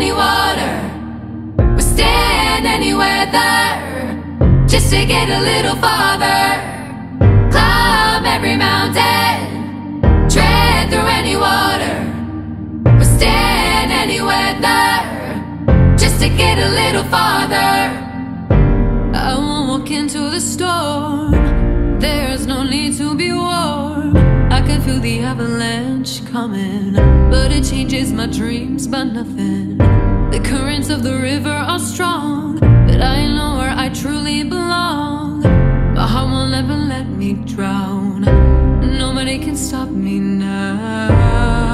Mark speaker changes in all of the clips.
Speaker 1: any water, withstand any weather, just to get a little farther. Climb every mountain, tread through any water, withstand any weather, just to get a little farther.
Speaker 2: I won't walk into the storm, there's no need to be warm. I can feel the avalanche coming, but it changes my dreams by nothing. The currents of the river are strong, but I know where I truly belong. My heart will never let me drown, nobody can stop me now.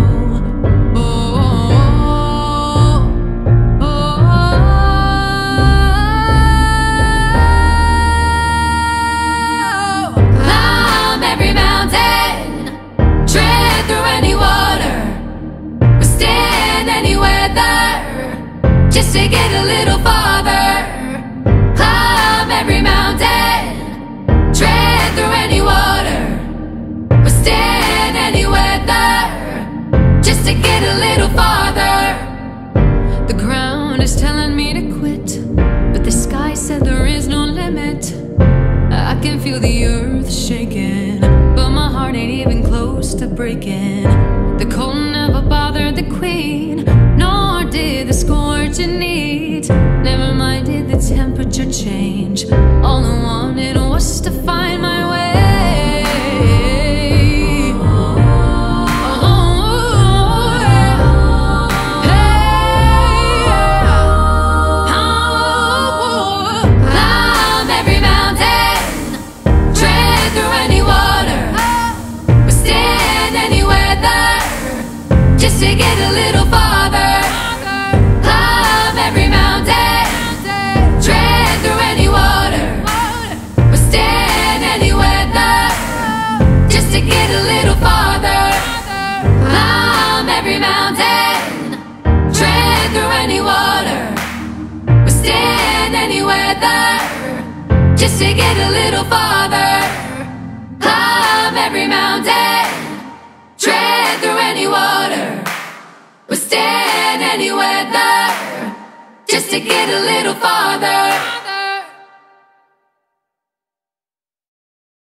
Speaker 1: Just to get a little farther. Climb every mountain, tread through any water, withstand any weather, just to get a little farther.
Speaker 2: The ground is telling me to quit, but the sky said there is no limit. I can feel the earth shaking, but my heart ain't even close to breaking. The cold never bothered the queen, nor did the scorching heat. Never minded the temperature change, all I wanted was to find my way.
Speaker 1: Climb every mountain, tread through any water, withstand any weather, just to get a little farther. Climb every mountain, tread through any water, withstand any weather, just to get a little farther. Climb every mountain, tread through any water, withstand any weather, just to get a little farther. Climb every mountain, tread through any water, withstand any weather, just to get a little farther.